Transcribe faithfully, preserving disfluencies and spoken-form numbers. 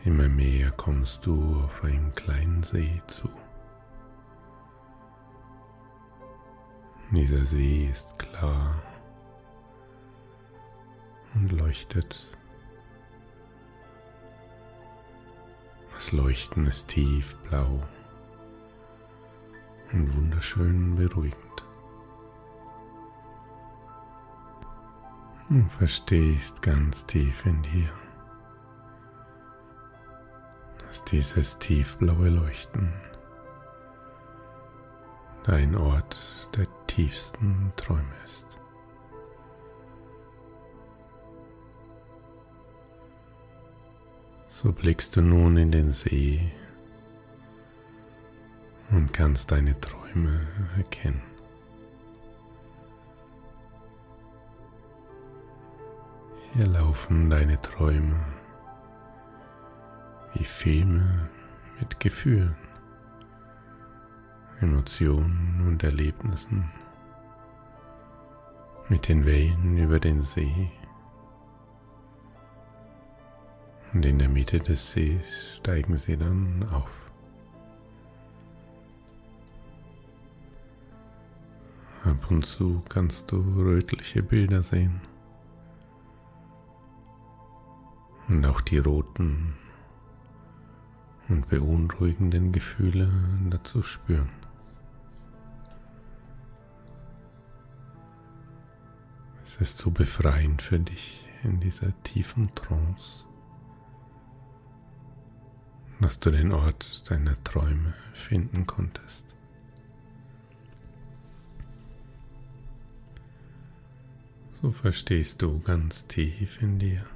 Immer mehr kommst du auf einen kleinen See zu. Dieser See ist klar und leuchtet. Das Leuchten ist tiefblau und wunderschön beruhigend. Du verstehst ganz tief in dir, dass dieses tiefblaue Leuchten dein Ort der tiefsten Träume ist. So blickst du nun in den See und kannst deine Träume erkennen. Hier laufen deine Träume wie Filme mit Gefühlen, Emotionen und Erlebnissen, mit den Wellen über den See. Und in der Mitte des Sees steigen sie dann auf. Ab und zu kannst du rötliche Bilder sehen. Und auch die roten und beunruhigenden Gefühle dazu spüren. Es ist so befreiend für dich in dieser tiefen Trance, dass du den Ort deiner Träume finden konntest. So verstehst du ganz tief in dir,